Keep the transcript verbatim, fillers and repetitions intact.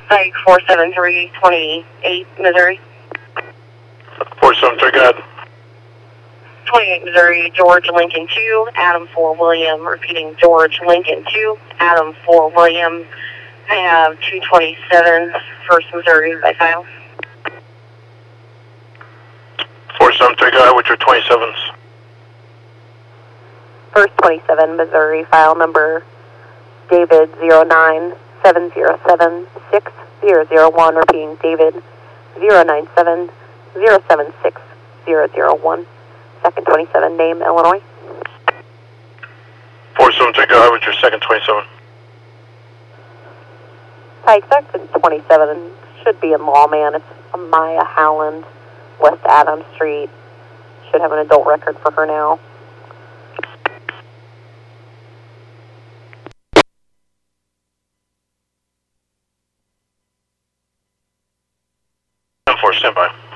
Psych four seven three, twenty-eight, Missouri. four seven three, go ahead. twenty-eight, Missouri, George Lincoln two, Adam four William, repeating George Lincoln two, Adam four William. I have two twenty-seven, First Missouri, by file. four seven three, go ahead with your twenty-sevens. First twenty-seven, Missouri, file number David zero nine seven zero seven six zero zero one, repeating David zero nine seven zero seven six zero zero one. Second twenty-seven, name Illinois. four seven three, go ahead with your second twenty-seven. Hi, second twenty-seven should be in Lawman. It's Maya Howland, West Adams Street. Should have an adult record for her now. ten four, stand by.